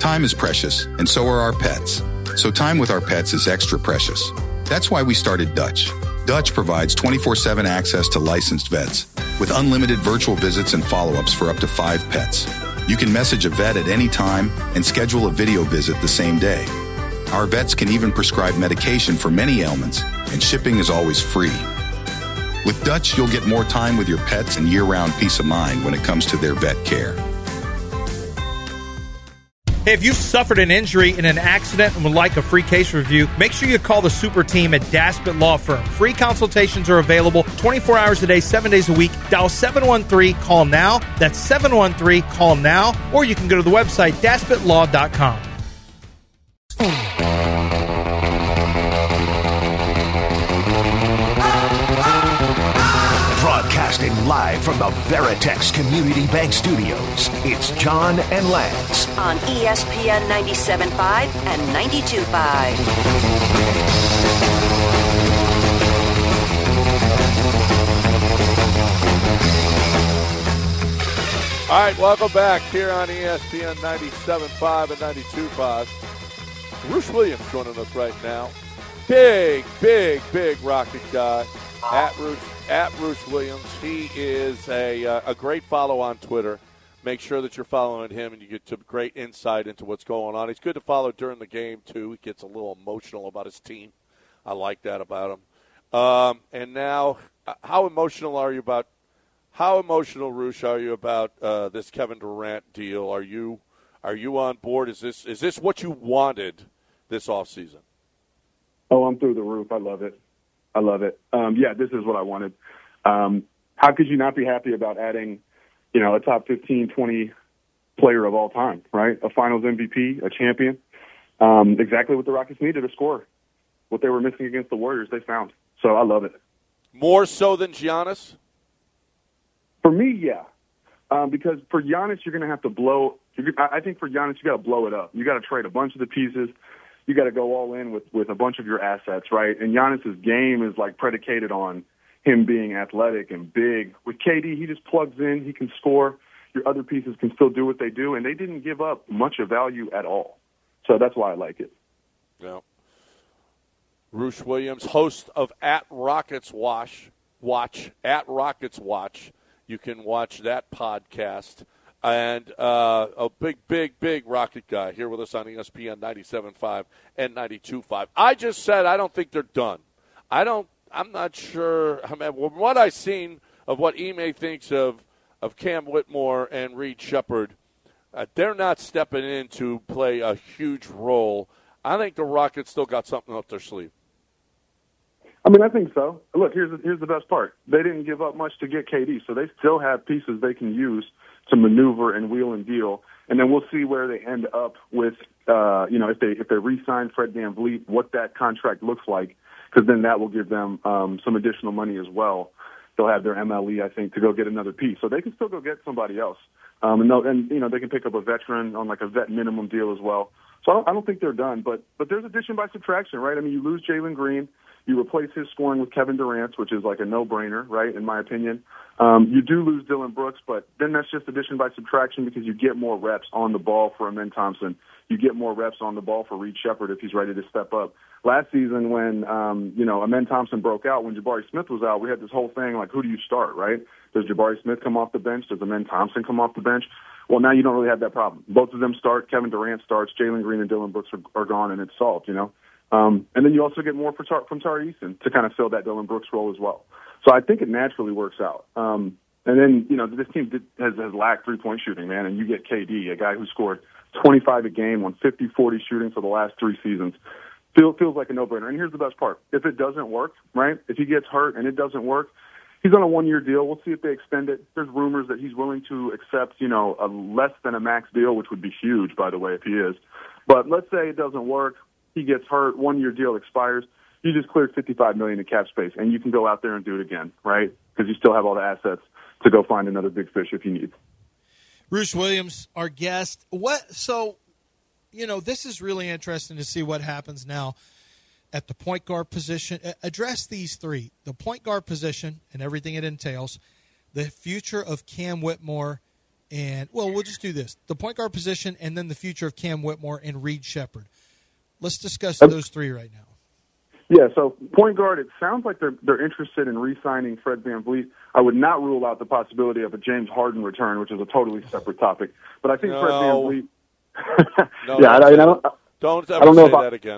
Time is precious, and so are our pets. So time with our pets is extra precious. That's why we started Dutch. Dutch provides 24/7 access to licensed vets with unlimited virtual visits and follow-ups for up to 5 pets. You can message a vet at any time and schedule a video visit the same day. Our vets can even prescribe medication for many ailments, and shipping is always free. With Dutch, you'll get more time with your pets and year-round peace of mind when it comes to their vet care. Hey, if you've suffered an injury in an accident and would like a free case review, make sure you call the super team at Daspit Law Firm. Free consultations are available 24 hours a day, 7 days a week. Dial 713-CALL-NOW. That's 713-CALL-NOW. Or you can go to the website, DaspitLaw.com. Broadcasting live from the Veritex Community Bank Studios, it's John and Lance on ESPN 97.5 and 92.5. All right, welcome back here on ESPN 97.5 and 92.5. Bruce Williams joining us right now. Big Rocket guy at Bruce Williams. He is a great follow on Twitter. Make sure that you're following him and you get some great insight into what's going on. He's good to follow during the game, too. He gets a little emotional about his team. I like that about him. And now, how emotional, Roosh, are you about this Kevin Durant deal? Are you on board? Is this what you wanted this offseason? Oh, I'm through the roof. I love it. Yeah, this is what I wanted. How could you not be happy about adding, a top 15, 20 player of all time, right? A finals MVP, a champion. Exactly what the Rockets needed to score. What they were missing against the Warriors, they found. So I love it. More so than Giannis? For me, yeah. Because for Giannis, you're going to have to I think for Giannis, you got to blow it up. You got to trade a bunch of the pieces. You got to go all in with a bunch of your assets, right? And Giannis's game is like predicated on him being athletic and big. With KD, he just plugs in. He can score. Your other pieces can still do what they do, and they didn't give up much of value at all. So that's why I like it. Yeah. Bruce Williams, host of At Rockets Watch. At Rockets Watch. You can watch that podcast. And a big Rocket guy here with us on ESPN 97.5 and 92.5. I just said I don't think they're done. I'm not sure. I mean, from what I've seen of what Ime thinks of Cam Whitmore and Reed Shepherd, they're not stepping in to play a huge role. I think the Rockets still got something up their sleeve. I mean, I think so. Look, here's the best part. They didn't give up much to get KD, so they still have pieces they can use to maneuver and wheel and deal. And then we'll see where they end up with, if they re-sign Fred VanVleet, what that contract looks like, because then that will give them some additional money as well. They'll have their MLE, I think, to go get another piece. So they can still go get somebody else. And they can pick up a veteran on like a vet minimum deal as well. So I don't think they're done. But there's addition by subtraction, right? I mean, you lose Jalen Green. You replace his scoring with Kevin Durant's, which is like a no-brainer, right, in my opinion. You do lose Dillon Brooks, but then that's just addition by subtraction because you get more reps on the ball for Amen Thompson. You get more reps on the ball for Reed Shepherd if he's ready to step up. Last season when, Amen Thompson broke out, when Jabari Smith was out, we had this whole thing like, who do you start, right? Does Jabari Smith come off the bench? Does Amen Thompson come off the bench? Well, now you don't really have that problem. Both of them start. Kevin Durant starts. Jalen Green and Dillon Brooks are gone, and it's solved, And then you also get more from Tari Eason to kind of fill that Dillon Brooks role as well. So I think it naturally works out. And then, this team has lacked three-point shooting, man, and you get KD, a guy who scored 25 a game on 50-40 shooting for the last 3 seasons. Feels like a no-brainer. And here's the best part. If it doesn't work, right, if he gets hurt and it doesn't work, he's on a 1-year deal. We'll see if they extend it. There's rumors that he's willing to accept, a less than a max deal, which would be huge, by the way, if he is. But let's say it doesn't work. He gets hurt, 1-year deal expires. You just cleared $55 million in cap space, and you can go out there and do it again, right? Because you still have all the assets to go find another big fish if you need. Bruce Williams, our guest. This is really interesting to see what happens now at the point guard position. Address these three: the point guard position and everything it entails, the future of Cam Whitmore, and, well, we'll just do this. The point guard position and then the future of Cam Whitmore and Reed Sheppard. Let's discuss those three right now. Yeah, so point guard, it sounds like they're interested in re-signing Fred VanVleet. I would not rule out the possibility of a James Harden return, which is a totally separate topic. But I think Fred VanVleet. Don't ever say that again.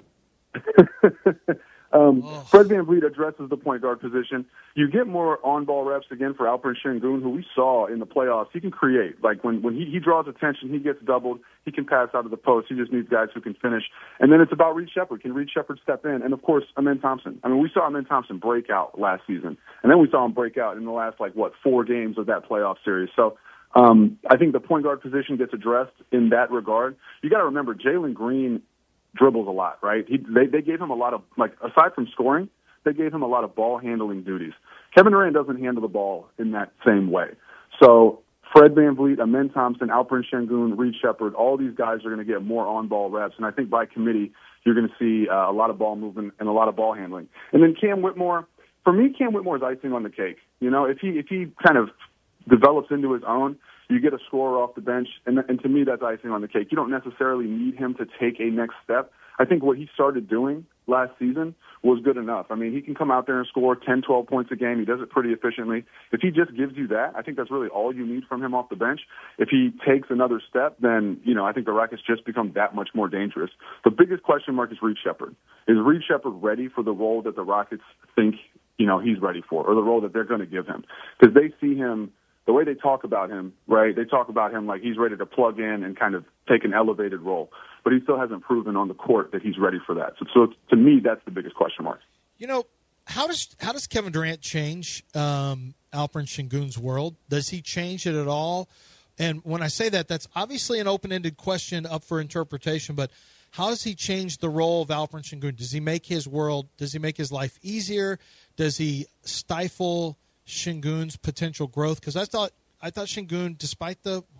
Fred VanVleet addresses the point guard position. You get more on-ball reps again for Alperen Sengun, who we saw in the playoffs. He can create. Like when he draws attention, he gets doubled. He can pass out of the post. He just needs guys who can finish. And then it's about Reed Sheppard. Can Reed Sheppard step in? And, of course, Amen Thompson. I mean, we saw Amen Thompson break out last season. And then we saw him break out in the last, 4 games of that playoff series. So I think the point guard position gets addressed in that regard. You got to remember, Jalen Green dribbles a lot, right? They gave him a lot of, aside from scoring, they gave him a lot of ball handling duties. Kevin Durant doesn't handle the ball in that same way. So Fred VanVleet, Amen Thompson, Alperen Sengun, Reed Sheppard, all these guys are going to get more on-ball reps. And I think by committee, you're going to see a lot of ball movement and a lot of ball handling. And then Cam Whitmore, for me, Cam Whitmore is icing on the cake. You know, if he kind of develops into his own, you get a scorer off the bench, and to me, that's icing on the cake. You don't necessarily need him to take a next step. I think what he started doing last season was good enough. I mean, he can come out there and score 10, 12 points a game. He does it pretty efficiently. If he just gives you that, I think that's really all you need from him off the bench. If he takes another step, then, I think the Rockets just become that much more dangerous. The biggest question mark is Reed Sheppard. Is Reed Sheppard ready for the role that the Rockets think, he's ready for, or the role that they're going to give him? Because they see him, the way they talk about him, right, they talk about him like he's ready to plug in and kind of take an elevated role. But he still hasn't proven on the court that he's ready for that. So to me, that's the biggest question mark. How does Kevin Durant change Alperen Sengun's world? Does he change it at all? And when I say that, that's obviously an open-ended question up for interpretation, but how does he change the role of Alperen Sengun? Does he make his life easier? Does he stifle Sengun's potential growth? Because I thought Sengun, despite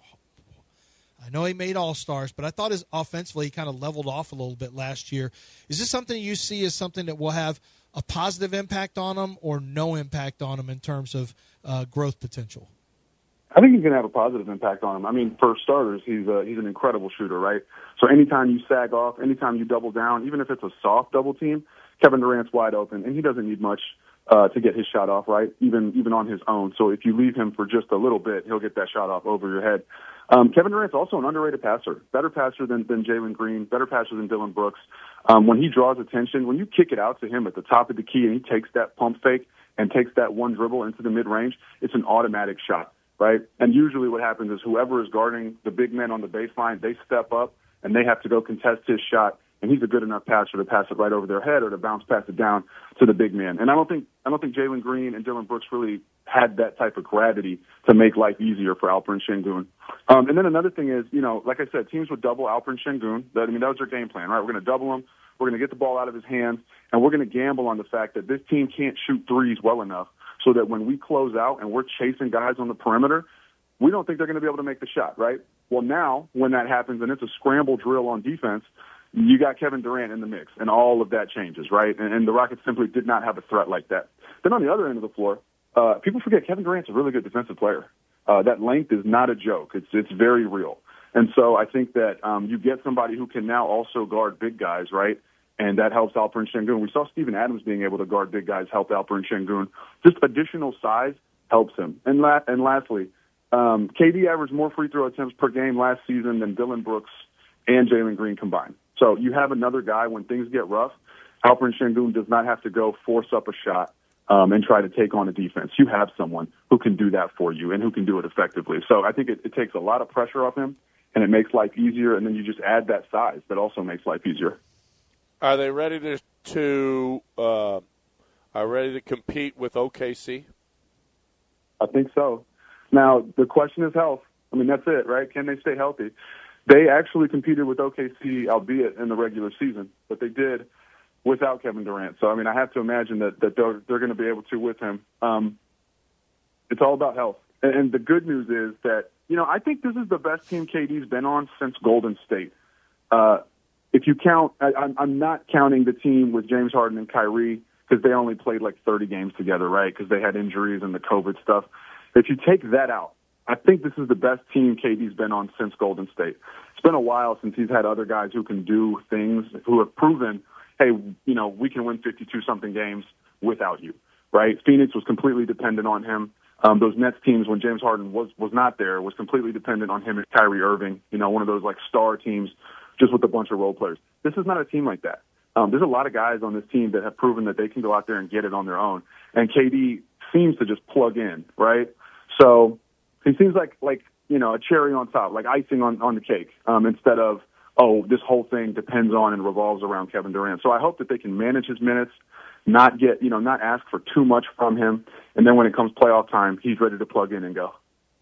I know he made All-Stars, but I thought his offensively he kind of leveled off a little bit last year. Is this something you see as something that will have a positive impact on him or no impact on him in terms of growth potential? I think he can have a positive impact on him. I mean, for starters, he's an incredible shooter, right? So anytime you sag off, anytime you double down, even if it's a soft double team, Kevin Durant's wide open, and he doesn't need much to get his shot off, right? Even on his own. So if you leave him for just a little bit, he'll get that shot off over your head. Kevin Durant's also an underrated passer, better passer than Jalen Green, better passer than Dillon Brooks. When he draws attention, when you kick it out to him at the top of the key and he takes that pump fake and takes that one dribble into the mid-range, it's an automatic shot, right? And usually what happens is whoever is guarding the big men on the baseline, they step up and they have to go contest his shot. And he's a good enough passer to pass it right over their head or to bounce pass it down to the big man. And I don't think Jalen Green and Dillon Brooks really had that type of gravity to make life easier for Alperen Sengun. And then another thing is, like I said, teams would double Alperen Sengun. That was their game plan, right? We're going to double him. We're going to get the ball out of his hands, and we're going to gamble on the fact that this team can't shoot threes well enough so that when we close out and we're chasing guys on the perimeter, we don't think they're going to be able to make the shot, right? Well, now when that happens and it's a scramble drill on defense, you got Kevin Durant in the mix, and all of that changes, right? And the Rockets simply did not have a threat like that. Then on the other end of the floor, people forget Kevin Durant's a really good defensive player. That length is not a joke. It's very real. And so I think that you get somebody who can now also guard big guys, right? And that helps Alperen Sengun. We saw Steven Adams being able to guard big guys help Alperen Sengun. Just additional size helps him. And lastly, KD averaged more free throw attempts per game last season than Dillon Brooks and Jalen Green combined. So you have another guy when things get rough. Alperen Sengun does not have to go force up a shot and try to take on a defense. You have someone who can do that for you and who can do it effectively. So I think it takes a lot of pressure off him, and it makes life easier, and then you just add that size that also makes life easier. Are they ready to compete with OKC? I think so. Now, the question is health. I mean, that's it, right? Can they stay healthy? They actually competed with OKC, albeit in the regular season, but they did without Kevin Durant. So, I mean, I have to imagine that they're going to be able to with him. It's all about health. And the good news is that, I think this is the best team KD's been on since Golden State. If you count, I'm not counting the team with James Harden and Kyrie because they only played like 30 games together, right, because they had injuries and the COVID stuff. If you take that out, I think this is the best team KD's been on since Golden State. It's been a while since he's had other guys who can do things, who have proven, hey, we can win 52-something games without you, right? Phoenix was completely dependent on him. Those Nets teams, when James Harden was not there, was completely dependent on him and Kyrie Irving, one of those like star teams just with a bunch of role players. This is not a team like that. There's a lot of guys on this team that have proven that they can go out there and get it on their own. And KD seems to just plug in, right? So he seems like a cherry on top, like icing on the cake, instead of, this whole thing depends on and revolves around Kevin Durant. So I hope that they can manage his minutes, not ask for too much from him. And then when it comes playoff time, he's ready to plug in and go.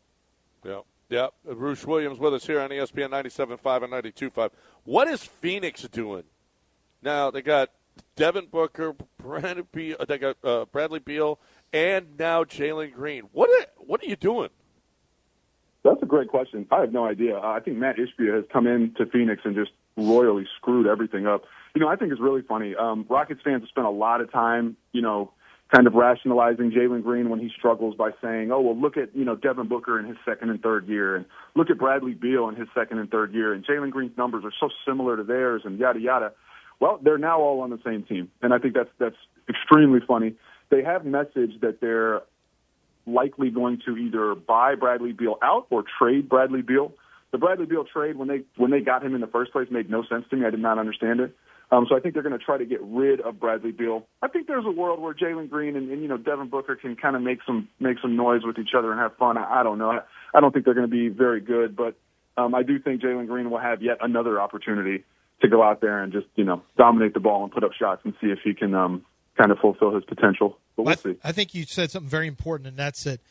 Yeah. Bruce Williams with us here on ESPN 97.5 and 92.5. What is Phoenix doing? Now, they got Devin Booker, they got Bradley Beal, and now Jalen Green. What are you doing? That's a great question. I have no idea. I think Matt Ishbia has come into Phoenix and just royally screwed everything up. I think it's really funny. Rockets fans have spent a lot of time, kind of rationalizing Jalen Green when he struggles by saying, look at, Devin Booker in his second and third year, and look at Bradley Beal in his second and third year, and Jalen Green's numbers are so similar to theirs, and yada, yada. Well, they're now all on the same team, and I think that's extremely funny. They have messaged that they're likely going to either buy Bradley Beal out or trade Bradley Beal. The Bradley Beal trade, when they got him in the first place, made no sense to me. I did not understand it. So I think they're going to try to get rid of Bradley Beal. I think there's a world where Jalen Green and Devin Booker can kind of make some noise with each other and have fun. I don't know. I don't think they're going to be very good, but I do think Jalen Green will have yet another opportunity to go out there and just dominate the ball and put up shots and see if he can kind of fulfill his potential. But we'll see. I think you said something very important, and that's that.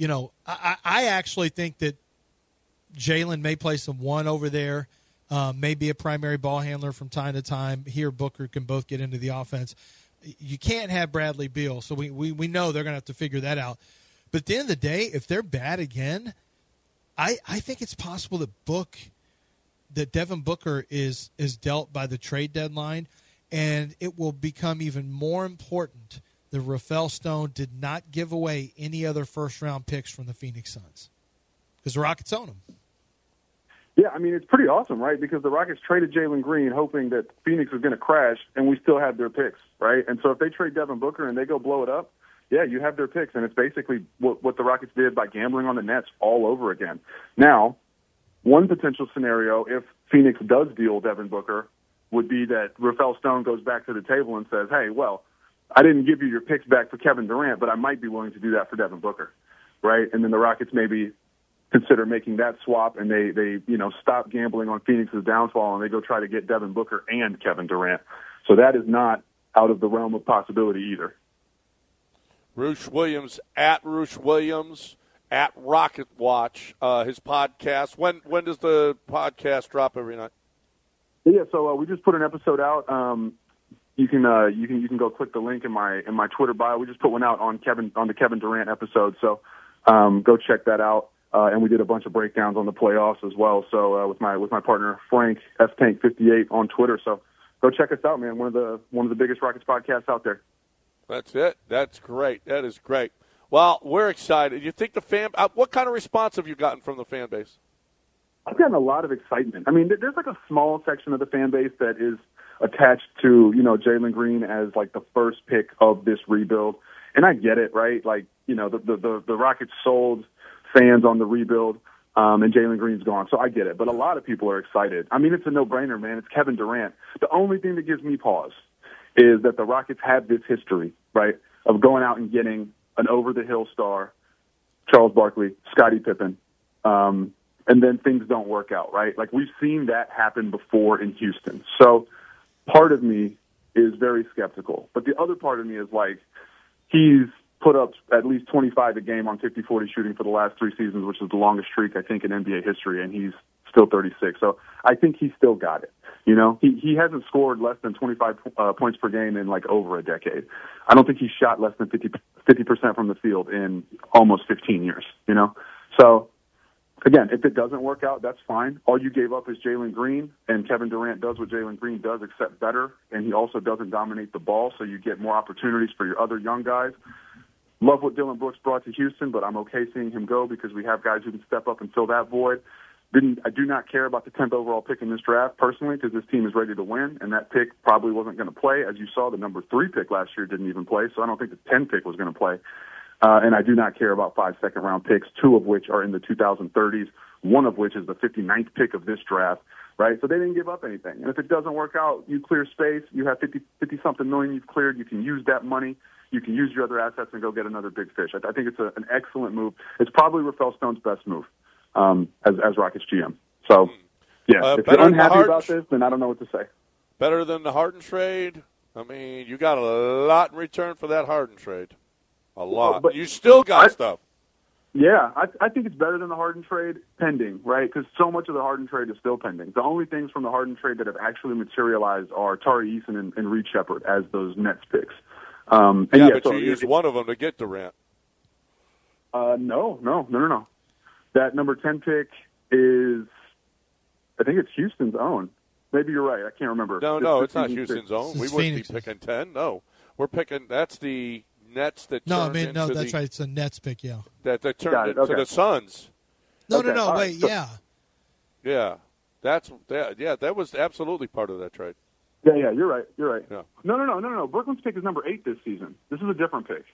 I actually think that Jalen may play some one over there. May be a primary ball handler from time to time. He or Booker can both get into the offense. You can't have Bradley Beal, so we know they're going to have to figure that out. But at the end of the day, if they're bad again, I think it's possible that Devin Booker is dealt by the trade deadline, and it will become even more important that Rafael Stone did not give away any other first-round picks from the Phoenix Suns because the Rockets own them. Yeah, I mean, it's pretty awesome, right? Because the Rockets traded Jalen Green hoping that Phoenix was going to crash, and we still have their picks, right? And so if they trade Devin Booker and they go blow it up, yeah, you have their picks, and it's basically what the Rockets did by gambling on the Nets all over again. Now, one potential scenario, if Phoenix does deal Devin Booker, would be that Rafael Stone goes back to the table and says, hey, well, I didn't give you your picks back for Kevin Durant, but I might be willing to do that for Devin Booker, right? And then the Rockets maybe consider making that swap, and they stop gambling on Phoenix's downfall, and they go try to get Devin Booker and Kevin Durant. So that is not out of the realm of possibility either. Roosh Williams, at Rocket Watch, his podcast. When does the podcast drop every night? Yeah, so we just put an episode out. You can go click the link in my Twitter bio. We just put one out on the Kevin Durant episode. So go check that out. And we did a bunch of breakdowns on the playoffs as well. So with my partner Frank FTank58 on Twitter. So go check us out, man. One of the biggest Rockets podcasts out there. That's it. That's great. That is great. Well, we're excited. You think the fan? What kind of response have you gotten from the fan base? I've gotten a lot of excitement. I mean, there's like a small section of the fan base that is attached to Jalen Green as like the first pick of this rebuild, and I get it, right? Like the Rockets sold fans on the rebuild, and Jalen Green's gone. So I get it. But a lot of people are excited. I mean, it's a no-brainer, man. It's Kevin Durant. The only thing that gives me pause is that the Rockets have this history, right, of going out and getting an over-the-hill star, Charles Barkley, Scottie Pippen, and then things don't work out, right? Like, we've seen that happen before in Houston. So part of me is very skeptical. But the other part of me is like, he's put up at least 25 a game on 50-40 shooting for the last 3 seasons, which is the longest streak, I think, in NBA history, and he's still 36. So I think he's still got it. He hasn't scored less than 25 points per game in like over a decade. I don't think he's shot less than 50% from the field in almost 15 years, So, again, if it doesn't work out, that's fine. All you gave up is Jalen Green, and Kevin Durant does what Jalen Green does, except better, and he also doesn't dominate the ball, so you get more opportunities for your other young guys. Love what Dylan Brooks brought to Houston, but I'm okay seeing him go because we have guys who can step up and fill that void. I do not care about the 10th overall pick in this draft personally because this team is ready to win, and that pick probably wasn't going to play. As you saw, the number 3 pick last year didn't even play, so I don't think the 10 pick was going to play. And I do not care about 5 second-round picks, 2 of which are in the 2030s, 1 of which is the 59th pick of this draft, right? So they didn't give up anything. And if it doesn't work out, you clear space. You have 50-something million you've cleared. You can use that money. You can use your other assets and go get another big fish. I think it's an excellent move. It's probably Rafael Stone's best move as Rockets GM. So, yeah, if you're unhappy about this, then I don't know what to say. Better than the Harden trade? I mean, you got a lot in return for that Harden trade. A lot. But you still got stuff. Yeah, I think it's better than the Harden trade pending, right? Because so much of the Harden trade is still pending. The only things from the Harden trade that have actually materialized are Tari Eason and Reed Shepherd as those Nets picks. But you used one of them to get Durant. No. That number 10 pick is, I think it's Houston's own. Maybe you're right. I can't remember. No, it's not Houston's own. We wouldn't be picking 10. No, we're picking. That's the Nets that. That's right. It's a Nets pick. Yeah. That turned into the Suns. No. Wait. Yeah. Yeah. That was absolutely part of that trade. Yeah, you're right. Yeah. No. Brooklyn's pick is number 8 this season. This is a different pick.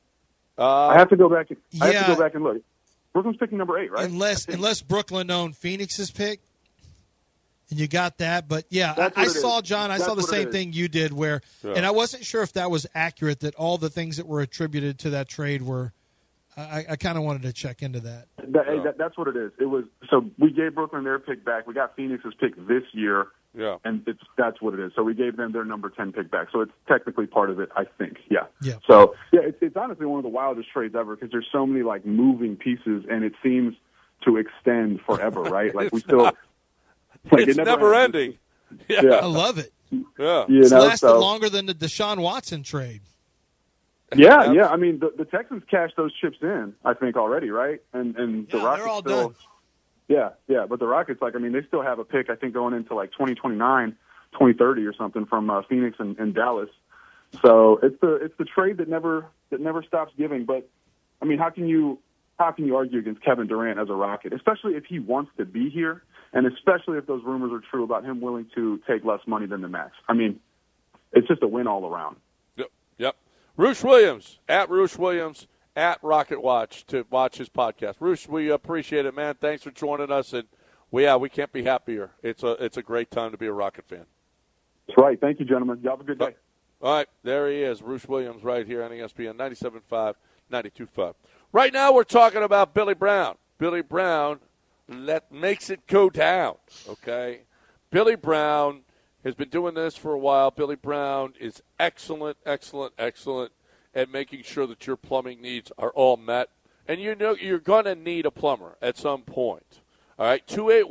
I have to go back and look. Brooklyn's picking number 8, right? Unless Brooklyn owned Phoenix's pick, and you got that. But yeah, I saw the same thing you did, and I wasn't sure if that was accurate. That all the things that were attributed to that trade were. I kind of wanted to check into that. That's what it is. It was so we gave Brooklyn their pick back. We got Phoenix's pick this year. Yeah, and that's what it is. So we gave them their number 10 pick back. So it's technically part of it, I think. Yeah. So it's honestly one of the wildest trades ever because there's so many like moving pieces, and it seems to extend forever, right? Like we still. It's never ending. Yeah. I love it. Yeah, it's lasted longer than the Deshaun Watson trade. Yeah. I mean, the Texans cashed those chips in, I think, already, right? And the Rockets they're all still. Done. Yeah, but the Rockets, they still have a pick, I think, going into 2029, 2030 or something from Phoenix and Dallas. So it's the trade that never stops giving. But I mean, how can you argue against Kevin Durant as a Rocket, especially if he wants to be here, and especially if those rumors are true about him willing to take less money than the max? I mean, it's just a win all around. Yep. Roosh Williams at Roosh Williams. At Rocket Watch to watch his podcast. Roosh, we appreciate it, man. Thanks for joining us, and we can't be happier. It's a great time to be a Rocket fan. That's right. Thank you, gentlemen. You have a good day. All right, there he is, Roosh Williams, right here on ESPN 97.5, 92.5. Right now, we're talking about Billy Brown. Billy Brown makes it go down. Okay, Billy Brown has been doing this for a while. Billy Brown is excellent at making sure that your plumbing needs are all met. And you know you're going to need a plumber at some point. All right,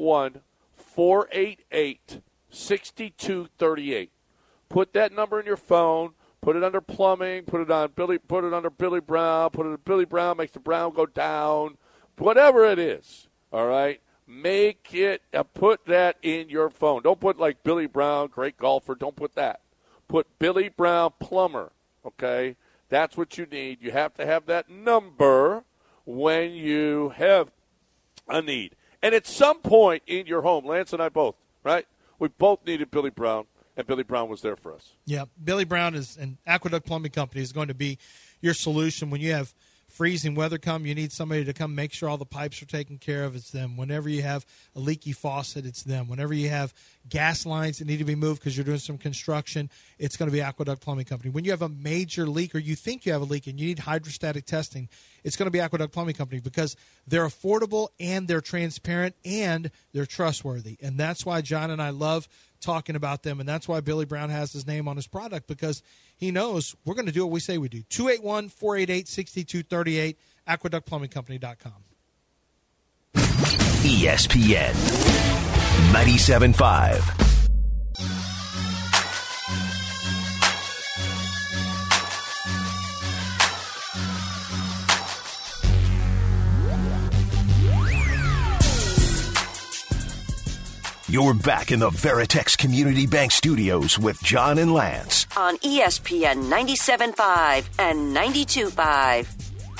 281-488-6238. Put that number in your phone. Put it under plumbing. Put it under Billy Brown. Put it under Billy Brown makes the Brown go down. Whatever it is, all right, make it put that in your phone. Don't put like Billy Brown, great golfer. Don't put that. Put Billy Brown plumber, okay? That's what you need. You have to have that number when you have a need. And at some point in your home, Lance and I both, right? We both needed Billy Brown, and Billy Brown was there for us. Yeah, Billy Brown is an Aqueduct Plumbing Company is going to be your solution when you have freezing weather come. You need somebody to come make sure all the pipes are taken care of. It's them. Whenever you have a leaky faucet, it's them. Whenever you have gas lines that need to be moved because you're doing some construction, it's going to be Aqueduct Plumbing Company. When you have a major leak or you think you have a leak and you need hydrostatic testing, it's going to be Aqueduct Plumbing Company because they're affordable and they're transparent and they're trustworthy. And that's why John and I love talking about them, and that's why Billy Brown has his name on his product, because he knows we're going to do what we say we do. 281-488-6238, aqueductplumbingcompany.com. ESPN 97.5. You're back in the Veritex Community Bank Studios with John and Lance. On ESPN 97.5 and 92.5.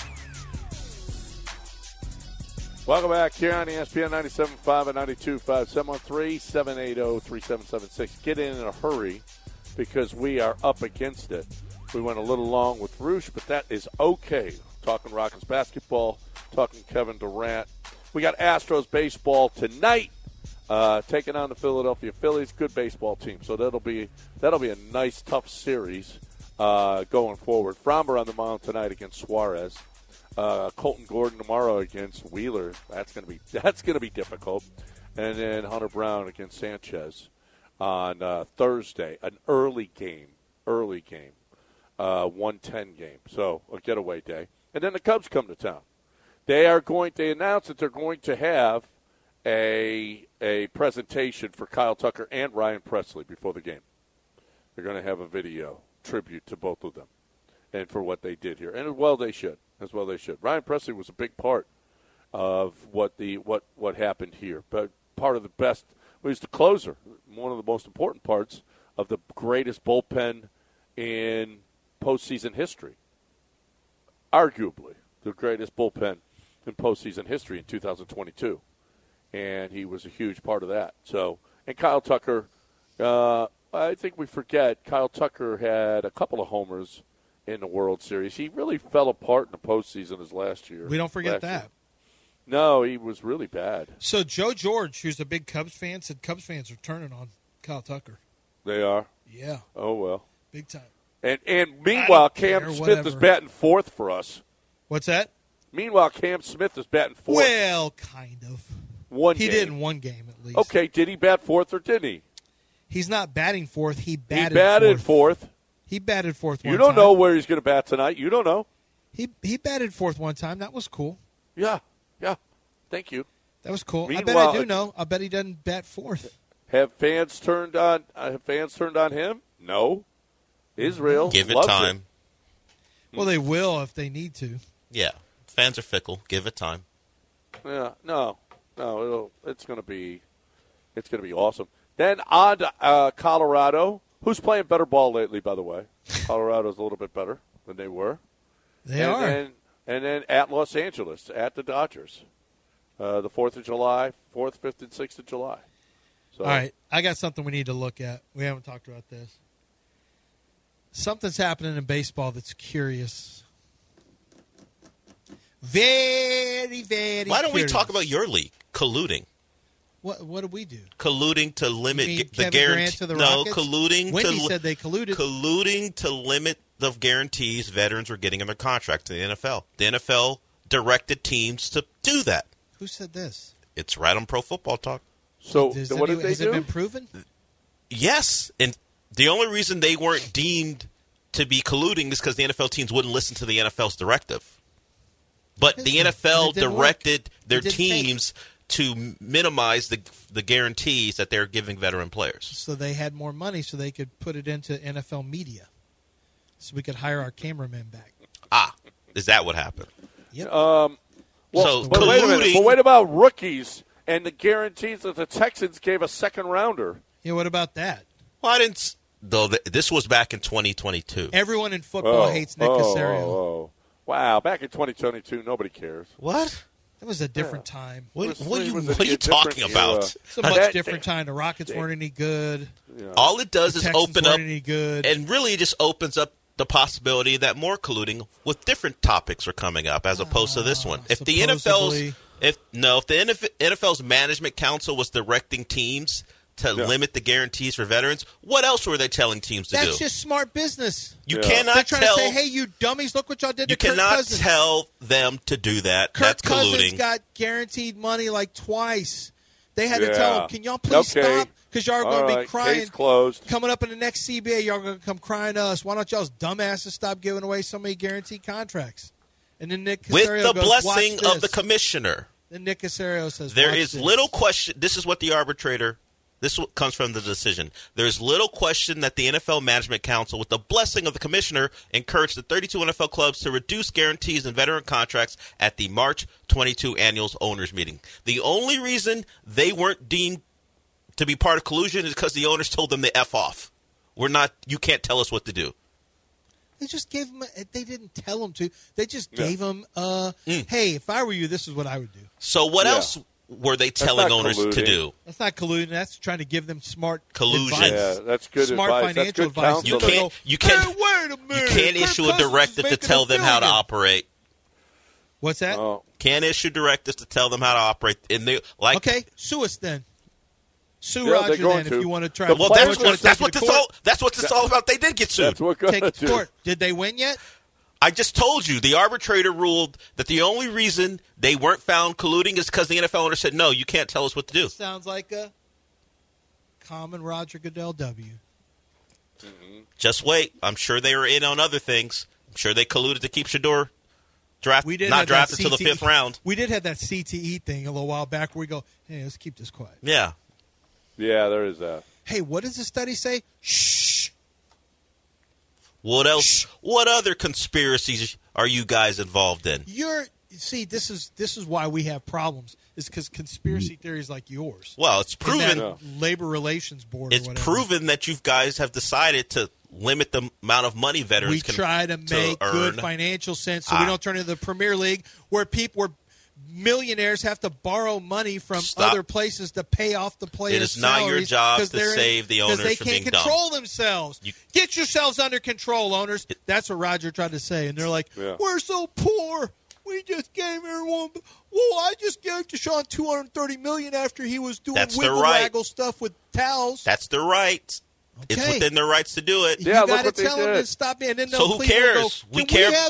Welcome back here on ESPN 97.5 and 92.5, 713-780-3776. Get in a hurry because we are up against it. We went a little long with Roosh, but that is okay. Talking Rockets basketball, talking Kevin Durant. We got Astros baseball tonight, taking on the Philadelphia Phillies. Good baseball team, so that'll be a nice, tough series going forward. Framber on the mound tonight against Suarez. Colton Gordon tomorrow against Wheeler. That's gonna be difficult. And then Hunter Brown against Sanchez on Thursday. An early game, 1:10 game. So a getaway day. And then the Cubs come to town. They announced that they're going to have a presentation for Kyle Tucker and Ryan Presley before the game. They're going to have a video tribute to both of them and for what they did here. And they should. Ryan Presley was a big part of what happened here. But part of the best, he was the closer, one of the most important parts of the greatest bullpen in postseason history. Arguably the greatest bullpen in postseason history in 2022. And he was a huge part of that. So, and Kyle Tucker, I think we forget, Kyle Tucker had a couple of homers in the World Series. He really fell apart in the postseason as last year. We don't forget that. No, he was really bad. So Joe George, who's a big Cubs fan, said Cubs fans are turning on Kyle Tucker. They are? Yeah. Oh, well. Big time. And meanwhile, Cam Smith is batting fourth for us. What's that? Meanwhile, Cam Smith is batting fourth. Well, kind of. He did in one game at least. Okay, did he bat fourth or didn't he? He's not batting fourth. He batted fourth. He batted fourth one time. You don't know where he's going to bat tonight. You don't know. He batted fourth one time. That was cool. Yeah. Thank you. That was cool. Meanwhile, I bet I do know. I bet he doesn't bat fourth. Have fans turned on him? No. Israel. Give it time. Well, they will if they need to. Yeah. Fans are fickle. Give it time. Yeah. No. It's going to be awesome. Then on to Colorado. Who's playing better ball lately, by the way? Colorado's a little bit better than they were. They are. And then at Los Angeles, at the Dodgers. The 4th of July, 4th, 5th, and 6th of July. So. All right. I got something we need to look at. We haven't talked about this. Something's happening in baseball that's curious. Very, very Why don't curious. we talk about your league? Colluding. What did we do? Colluding to limit the guarantee. Colluding. Wendy said they colluded. Colluding to limit the guarantees veterans were getting in their contract in the NFL. The NFL directed teams to do that. Who said this? It's right on Pro Football Talk. So what did they do? Has it been proven? Yes, and the only reason they weren't deemed to be colluding is because the NFL teams wouldn't listen to the NFL's directive. But the NFL directed their teams to minimize the guarantees that they're giving veteran players. So they had more money so they could put it into NFL media. So we could hire our cameramen back. Is that what happened? Yep. But wait a minute. But what about rookies and the guarantees that the Texans gave a second rounder? Yeah, what about that? Well, I didn't. Though this was back in 2022. Everyone in football hates Nick Caserio. Wow, back in 2022, nobody cares. What? It was a different time. What are you talking about? It's a much different time. The Rockets weren't any good. Yeah. All it does is open up, any good. And really just opens up the possibility that more colluding with different topics are coming up, as opposed to this one. If the NFL's management council was directing teams to limit the guarantees for veterans, what else were they telling teams to do? That's just smart business. You cannot They're trying to say, hey, you dummies, look what y'all did to Kirk Cousins. You cannot tell them to do that. Kirk That's colluding. Cousins got guaranteed money like twice. They had to tell him, can y'all please stop? Because y'all are going to be crying. Case closed. Coming up in the next CBA, y'all are going to come crying to us. Why don't y'all's dumbasses stop giving away so many guaranteed contracts? And then Nick Caserio with the goes, blessing of the commissioner. Then Nick Caserio says, there is little question. This is what the arbitrator. This comes from the decision. There's little question that the NFL Management Council, with the blessing of the commissioner, encouraged the 32 NFL clubs to reduce guarantees in veteran contracts at the March 22 annual owners meeting. The only reason they weren't deemed to be part of collusion is because the owners told them to F off. You can't tell us what to do. They just gave them. They didn't tell them to. They just gave them. Hey, if I were you, this is what I would do. So what else were they telling owners to do? That's not colluding. That's trying to give them smart collusion. Advice. Yeah, that's good smart advice. financial That's good advice. You can't. Hey, wait a minute. You can't issue a directive to tell them how to operate. What's that? Can't issue directives to tell them how to operate. Okay, sue us then. Sue Roger then if you want to try. Well, that's what it's all about. They did get sued. That's what take it to court. Did they win yet? I just told you the arbitrator ruled that the only reason they weren't found colluding is because the NFL owner said, no, you can't tell us what to do. Sounds like a common Roger Goodell W. Mm-hmm. Just wait. I'm sure they were in on other things. I'm sure they colluded to keep Shedeur not drafted until the 5th round. We did have that CTE thing a little while back where we go, hey, let's keep this quiet. Yeah. Yeah, there is that. Hey, what does the study say? Shh. What else? Shh. What other conspiracies are you guys involved in? See, this is why we have problems. Is because conspiracy theories like yours. Well, it's proven. Labor Relations Board. It's proven that you guys have decided to limit the amount of money veterans can try to make good financial sense, so we don't turn into the Premier League where millionaires have to borrow money from other places to pay off the players' It is not your job to save the owners from being dumb. Because they can't control themselves. Get yourselves under control, owners. That's what Roger tried to say. And they're like, we're so poor. We just gave everyone. Well, I just gave Deshaun $230 million after he was doing wiggle-waggle stuff with towels. That's their right. Okay. It's within their rights to do it. You got to tell them to stop it. And then so who cares? Do we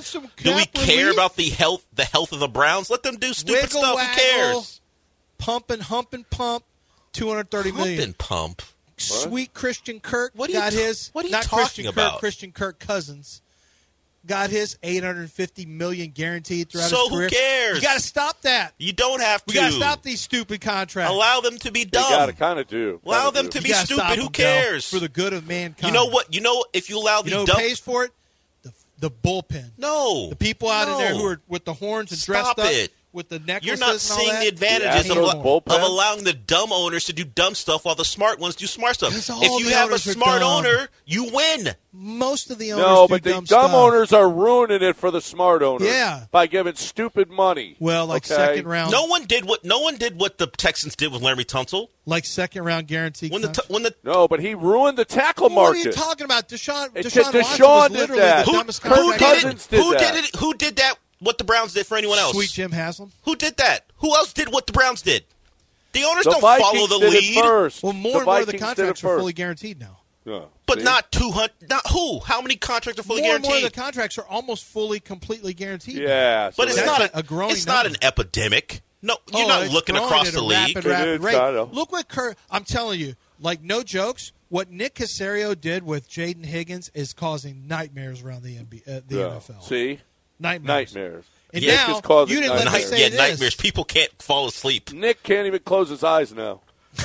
care about the health of the Browns? Let them do stupid stuff. Who cares? Pump and hump and pump. $230 million. Pump and pump. Sweet Christian Kirk What are you not talking Christian about? Kirk, Christian Kirk Cousins. Got his $850 million guaranteed throughout his career. So who cares? You got to stop that. You don't have to. We got to stop these stupid contracts. Allow them to be dumb. You got to kind of do. Allow them to be stupid. Who cares? For the good of mankind. You know what? If you allow the who pays for it? The bullpen. No. The people out in there who are with the horns and dressed up with the necklaces. You're not seeing the advantages of allowing the dumb owners to do dumb stuff while the smart ones do smart stuff. If you have a smart owner, you win. Most of the owners No, but the dumb owners are ruining it for the smart owners. Yeah. By giving stupid money. Well, second round. No one did what the Texans did with Laremy Tunsil. Like second round guarantee. No, but he ruined the tackle market. What are you talking about? Deshaun Watson was literally the dumbest contract. Who did that? What the Browns did for anyone else? Sweet Jim Haslam. Who did that? Who else did what the Browns did? The owners don't follow the lead. Well, more and more of the contracts are fully guaranteed now. Yeah. But not 200. Not who? How many contracts are fully guaranteed? More of the contracts are almost fully, completely guaranteed. Yeah, but it's not a growing. It's not an epidemic. No, you're not looking across the league. Rapid rate. Look what I'm telling you. Like no jokes. What Nick Caserio did with Jaden Higgins is causing nightmares around the NFL. See, nightmares. And now you didn't let me say this. Nightmares. People can't fall asleep. Nick can't even close his eyes now.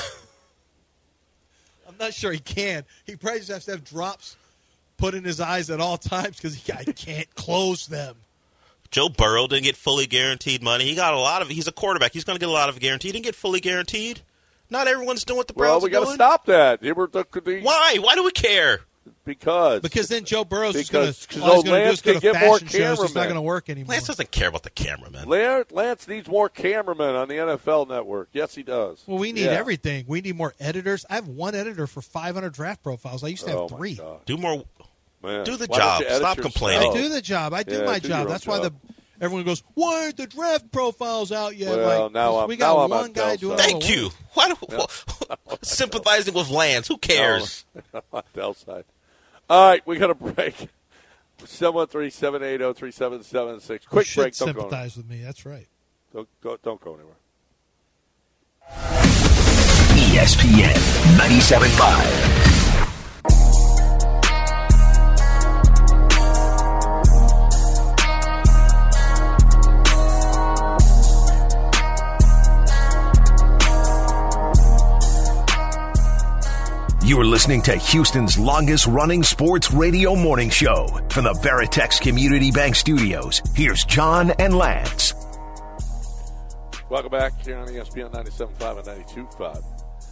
I'm not sure he can. He probably just has to have drops put in his eyes at all times because he can't close them. Joe Burrow didn't get fully guaranteed money. He got a lot of. He's a quarterback. He's going to get a lot of guaranteed. He didn't get fully guaranteed. Not everyone's doing what the Browns are doing. Well, we got to stop that. Why? Why do we care? Because then Joe Burrow's Lance can get more cameramen. It's not going to work anymore. Lance doesn't care about the cameramen. Lance needs more cameramen on the NFL Network. Yes, he does. Well, we need everything. We need more editors. I have one editor for 500 draft profiles. I used to have 3. Do more. Man. Do the job. Stop complaining. I do the job. I do my job. That's why everyone goes, why aren't the draft profiles out yet? Well, we got one guy doing it. Thank you. Sympathizing with Lance. Who cares? On Dell's side. All right, we got a break. 713-780-3776. Quick break. Don't sympathize with me. That's right. Don't go anywhere. ESPN 97.5. You are listening to Houston's longest-running sports radio morning show from the Veritex Community Bank Studios. Here's John and Lance. Welcome back here on ESPN 97.5 and 92.5.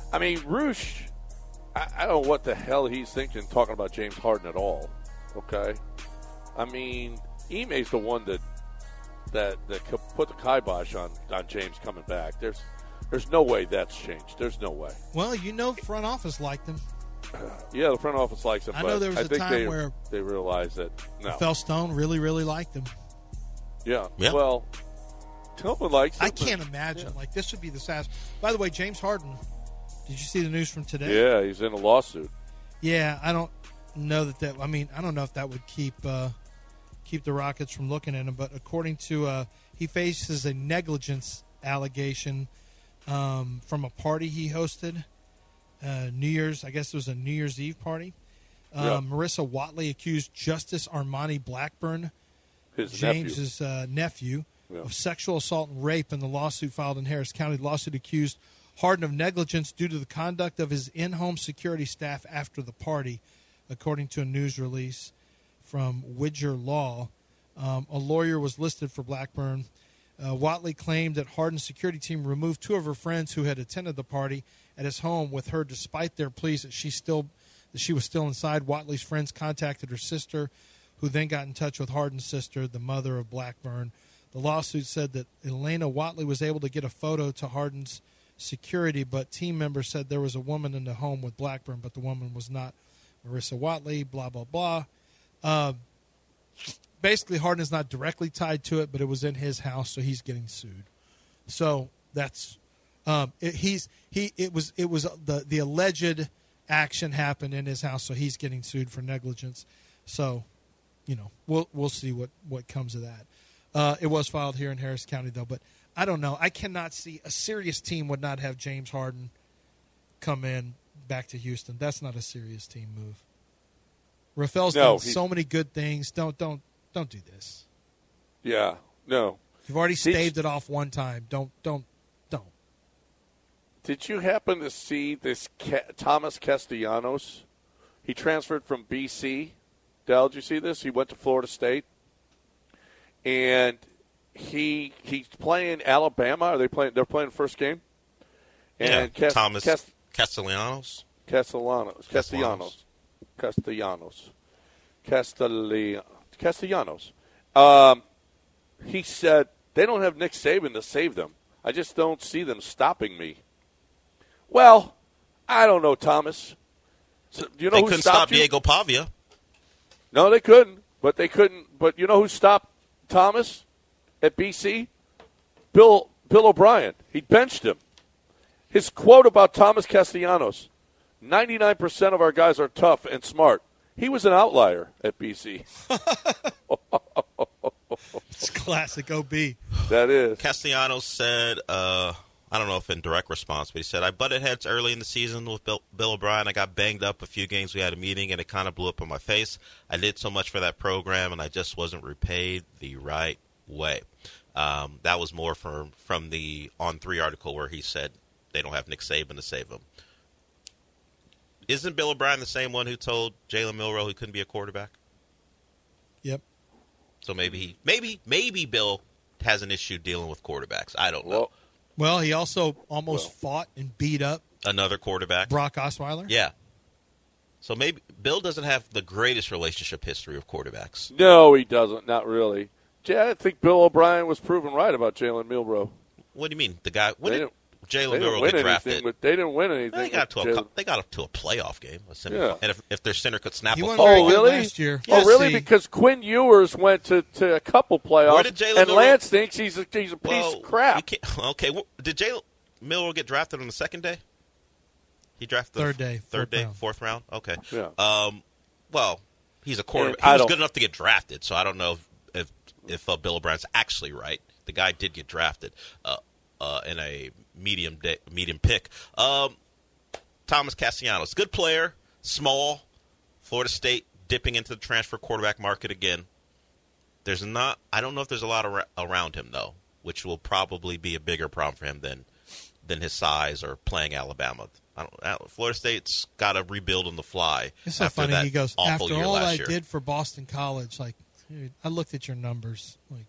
I mean, Roosh, I don't know what the hell he's thinking talking about James Harden at all. Okay? I mean, Ime's the one that put the kibosh on James coming back. There's no way that's changed. There's no way. Well, front office liked him. Yeah, the front office likes him. I know there was a time where they realized that Phil Stone really, really liked him. Yeah. Well, Tillman likes him. I can't imagine. Like, this would be the saddest. By the way, James Harden, did you see the news from today? Yeah, he's in a lawsuit. Yeah, I don't know that. I mean, I don't know if that would keep the Rockets from looking at him. But according to he faces a negligence allegation from a party he hosted. New Year's, I guess it was a New Year's Eve party. Marissa Watley accused Justice Armani Blackburn, James's nephew, of sexual assault and rape in the lawsuit filed in Harris County. The lawsuit accused Harden of negligence due to the conduct of his in-home security staff after the party, according to a news release from Widger Law. A lawyer was listed for Blackburn. Watley claimed that Harden's security team removed two of her friends who had attended the party at his home with her despite their pleas that she was still inside. Watley's friends contacted her sister, who then got in touch with Harden's sister, the mother of Blackburn. The lawsuit said that Elena Watley was able to get a photo to Harden's security, but team members said there was a woman in the home with Blackburn, but the woman was not Marissa Watley, blah, blah, blah. Basically, Harden is not directly tied to it, but it was in his house, so he's getting sued. So that's it was the alleged action happened in his house, so he's getting sued for negligence. So, we'll see what comes of that. It was filed here in Harris County, though, but I don't know. I cannot see a serious team would not have James Harden come in back to Houston. That's not a serious team move. Rafael's done so many good things. Don't do this. Yeah, no. You've already staved it off one time. Don't. Did you happen to see this Thomas Castellanos? He transferred from BC. Dal, did you see this? He went to Florida State. And he's playing Alabama. They're playing first game. And Thomas Castellanos. He said, they don't have Nick Saban to save them. I just don't see them stopping me. Well, I don't know, Thomas. So, do you know they who couldn't stopped stop Diego Pavia. No, they couldn't. But they couldn't. But you know who stopped Thomas at BC? Bill O'Brien. He benched him. His quote about Thomas Castellanos, 99% of our guys are tough and smart. He was an outlier at BC. It's classic OB. That is. Castellanos said, I don't know if in direct response, but he said, I butted heads early in the season with Bill O'Brien. I got banged up a few games. We had a meeting, and it kind of blew up in my face. I did so much for that program, and I just wasn't repaid the right way. That was more from the On3 article where he said they don't have Nick Saban to save them. Isn't Bill O'Brien the same one who told Jalen Milroe he couldn't be a quarterback? Yep. So maybe Bill has an issue dealing with quarterbacks. I don't know. Well, he also almost fought and beat up another quarterback, Brock Osweiler. Yeah. So maybe Bill doesn't have the greatest relationship history of quarterbacks. No, he doesn't. Not really. I think Bill O'Brien was proven right about Jalen Milroe. What do you mean? The guy Jalen Milroe get drafted. They didn't win anything. They got up to a playoff game. And if their center could snap a ball. Oh, really? Last year. Oh, really? Because Quinn Ewers went to a couple playoffs. Where did Jalen Milroe? Lance thinks he's a piece of crap. Okay, did Jalen Milroe get drafted on the second day? He drafted third day, fourth round. Okay. Yeah. Well, he's a quarterback. He was good enough to get drafted, so I don't know if Bill O'Brien's actually right. The guy did get drafted in a medium pick. Thomas Castellanos, good player, small, Florida State dipping into the transfer quarterback market again. I don't know if there's a lot around him though, which will probably be a bigger problem for him than his size or playing Alabama. Florida State's got to rebuild on the fly. It's so funny. He goes, after all I did for Boston College, like, dude, I looked at your numbers. Like,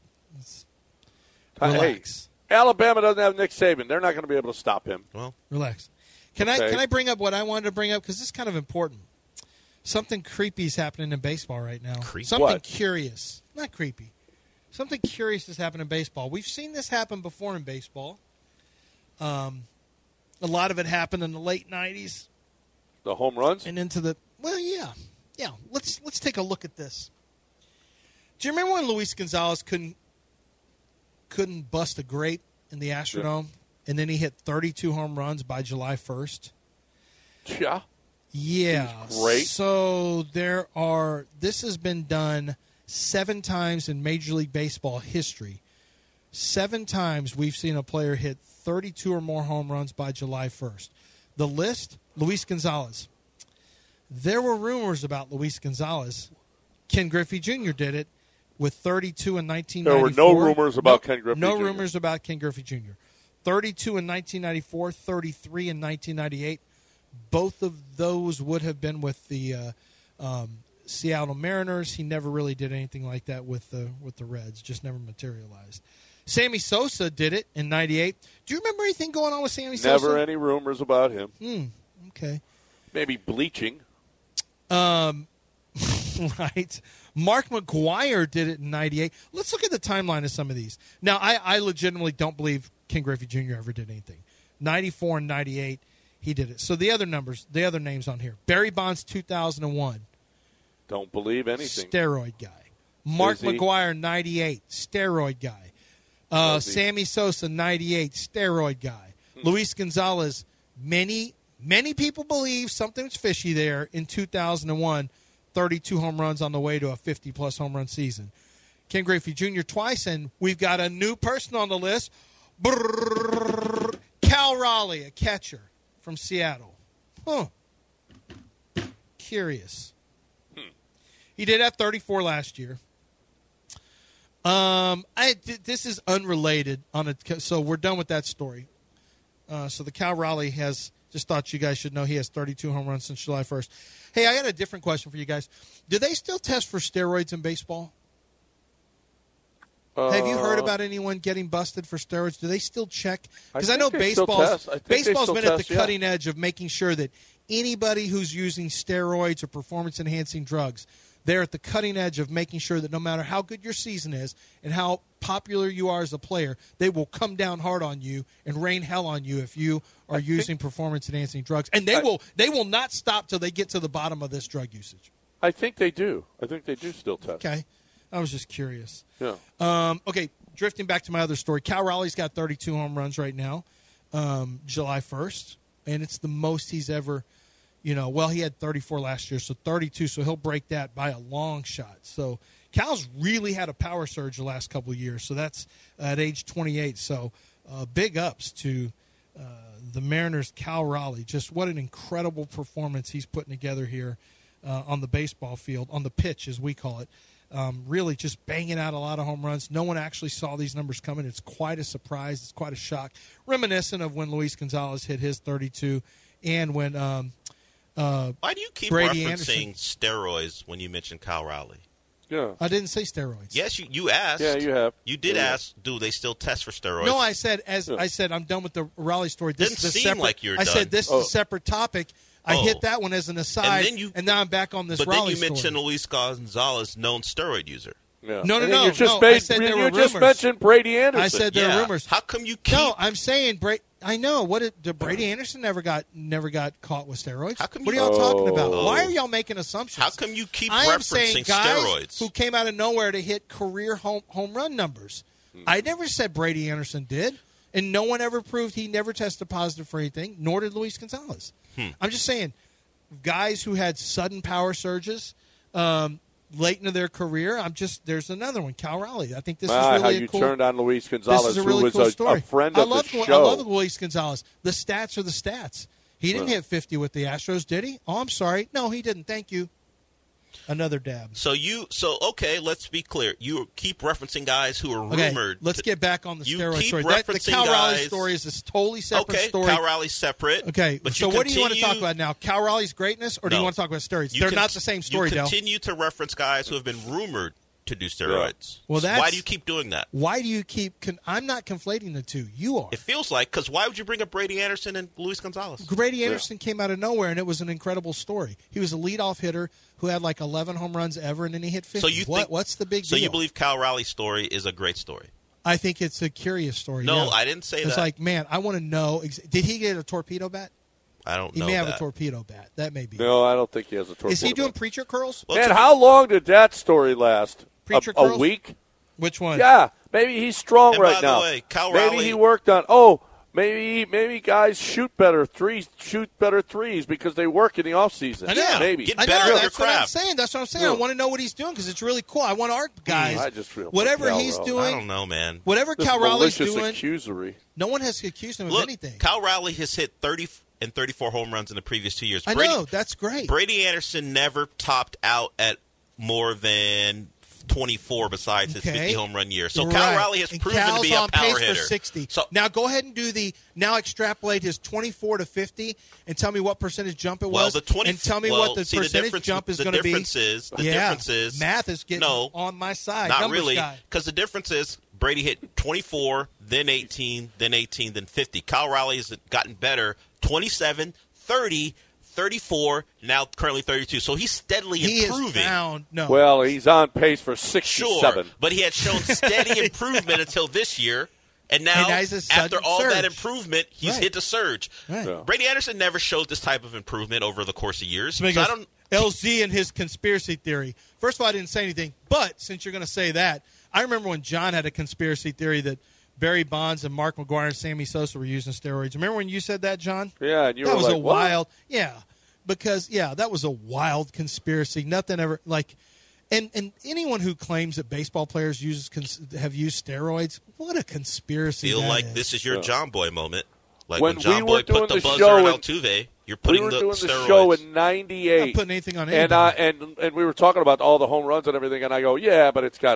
relax. Hey, Alabama doesn't have Nick Saban. They're not going to be able to stop him. Well, relax. Can I bring up what I wanted to bring up? Because this is kind of important. Something creepy is happening in baseball right now. Something curious. Not creepy. Something curious has happened in baseball. We've seen this happen before in baseball. A lot of it happened in the late 90s. The home runs? And into the – well, yeah. Yeah, let's take a look at this. Do you remember when Luis Gonzalez couldn't bust a grape in the Astrodome, and then he hit 32 home runs by July 1st? Yeah. Yeah. Great. So this has been done 7 times in Major League Baseball history. 7 times we've seen a player hit 32 or more home runs by July 1st. The list, Luis Gonzalez. There were rumors about Luis Gonzalez. Ken Griffey Jr. did it with 32 in 1994. There were no rumors about Ken Griffey Jr. No rumors about Ken Griffey Jr. 32 in 1994, 33 in 1998. Both of those would have been with the Seattle Mariners. He never really did anything like that with the Reds. Just never materialized. Sammy Sosa did it in 98. Do you remember anything going on with Sammy Sosa? Never any rumors about him. Okay. Maybe bleaching. Right. Mark McGwire did it in 98. Let's look at the timeline of some of these. Now, I legitimately don't believe Ken Griffey Jr. ever did anything. 94 and 98, he did it. So the other names on here. Barry Bonds, 2001. Don't believe anything. Steroid guy. Mark McGwire, 98. Steroid guy. Sammy Sosa, 98. Steroid guy. Luis Gonzalez, many people believe something's fishy there in 2001. 32 home runs on the way to a 50-plus home run season. Ken Griffey Jr. twice, and we've got a new person on the list. Cal Raleigh, a catcher from Seattle. Curious. He did have 34 last year. This is unrelated, so we're done with that story. So the Cal Raleigh has... Just thought you guys should know he has 32 home runs since July 1st. Hey, I got a different question for you guys. Do they still test for steroids in baseball? Have you heard about anyone getting busted for steroids? Do they still check? Because I know baseball's been at the cutting edge of making sure that anybody who's using steroids or performance-enhancing drugs, they're at the cutting edge of making sure that no matter how good your season is and how popular you are as a player, they will come down hard on you and rain hell on you if you are using performance-enhancing drugs. And they will not stop till they get to the bottom of this drug usage. I think they do. I think they do still test. Okay. I was just curious. Yeah. Okay, drifting back to my other story. Cal Raleigh's got 32 home runs right now, July 1st, and it's the most he's ever – he had 34 last year, so 32, so he'll break that by a long shot. So Cal's really had a power surge the last couple of years, so that's at age 28. So big ups to the Mariners' Cal Raleigh. Just what an incredible performance he's putting together here on the baseball field, on the pitch as we call it. Really just banging out a lot of home runs. No one actually saw these numbers coming. It's quite a surprise. It's quite a shock. Reminiscent of when Luis Gonzalez hit his 32 and when why do you keep Brady referencing steroids when you mention Cal Raleigh? Yeah. I didn't say steroids. Yes, you asked. Yeah, you have. You did ask, do they still test for steroids? No, I said, I'm done with the Raleigh story. This Didn't is a seem separate, like you're I done. said this is a separate topic. I hit that one as an aside, and now I'm back on this But Raleigh then you mentioned story. Luis Gonzalez, known steroid user. Yeah. No. I said there were rumors. You just mentioned Brady Anderson. I said there were rumors. How come you keep... No, I'm saying I know. Did Brady Anderson never got caught with steroids? What are y'all talking about? Why are y'all making assumptions? How come you keep I am referencing saying guys steroids? Who came out of nowhere to hit career home run numbers. I never said Brady Anderson did, and no one ever proved he never tested positive for anything, nor did Luis Gonzalez. I'm just saying guys who had sudden power surges late into their career. There's another one, Cal Raleigh. I think this is really how you turned on Luis Gonzalez, this is a really who cool was story. a friend of the show. I love Luis Gonzalez. The stats are the stats. He didn't hit 50 with the Astros, did he? Oh, I'm sorry. No, he didn't. Thank you. Another dab. Okay, let's be clear. You keep referencing guys who are rumored. Let's get back on the steroid story. The referencing Cal Raleigh guys- story is a totally separate story. Cal Raleigh's separate. Okay, but so what do you want to talk about now? Cal Raleigh's greatness, or do you want to talk about steroids? They're not the same story, You Dale. continue to reference guys who have been rumored to do steroids. Well, why do you keep doing that? Why do you keep I'm not conflating the two. You are. It feels like, because why would you bring up Brady Anderson and Luis Gonzalez? Brady Anderson came out of nowhere, and it was an incredible story. He was a leadoff hitter who had like 11 home runs ever, and then he hit 50. So what's the big deal? So you believe Cal Raleig's story is a great story? I think it's a curious story. No, yeah. I didn't say that. It's like, man, I want to know. Did he get a torpedo bat? I don't know. He may have a torpedo bat. That may be. No, I don't think he has a torpedo bat. Is he doing preacher curls? Well, and how long did that story last? Preacher a curls? week? Which one? Yeah, maybe he's strong and right by now. The way, Cal maybe Raleigh, he worked on. Maybe guys shoot better threes because they work in the off season. I know. Maybe Get better at your That's what I'm craft. saying. That's what I'm saying. I want to know what he's doing because it's really cool. I want our guys. I just feel whatever he's doing. I don't know, man. Whatever this Cal Raleigh's malicious doing. accusory. No one has accused him of anything. Cal Raleigh has hit 30 and 34 home runs in the previous 2 years. I know. That's great. Brady Anderson never topped out at more than 24 besides his 50 home run year. So Cal Raleigh has proven to be a power hitter. For 60. So now go ahead and now extrapolate his 24 to 50 and tell me what percentage jump it was. And tell me what the percentage jump is going to be. The difference is math is getting on my side. Not Numbers really, guy. because the difference is Brady hit 24, then 18, then 18, then 50. Cal Raleigh has gotten better, 27, 30, 34, now currently 32. So he's steadily improving. Well, he's on pace for 67. Sure, but he had shown steady improvement until this year. And now, after all that improvement, he's hit the surge. Right. Yeah. Brady Anderson never showed this type of improvement over the course of years. So I don't. LZ and his conspiracy theory. First of all, I didn't say anything, but since you're going to say that, I remember when John had a conspiracy theory that Barry Bonds and Mark McGwire and Sammy Sosa were using steroids. Remember when you said that, John? Yeah, and you that were was like, a wild, because that was a wild conspiracy. Nothing ever like, and anyone who claims that baseball players have used steroids, what a conspiracy! Feel like is. this is your John Boy moment, like when John Boy put the buzzer in Altuve. You're putting we were the doing steroids. the show in '98. Not putting anything on anybody. And we were talking about all the home runs and everything, and I go, yeah, but it's got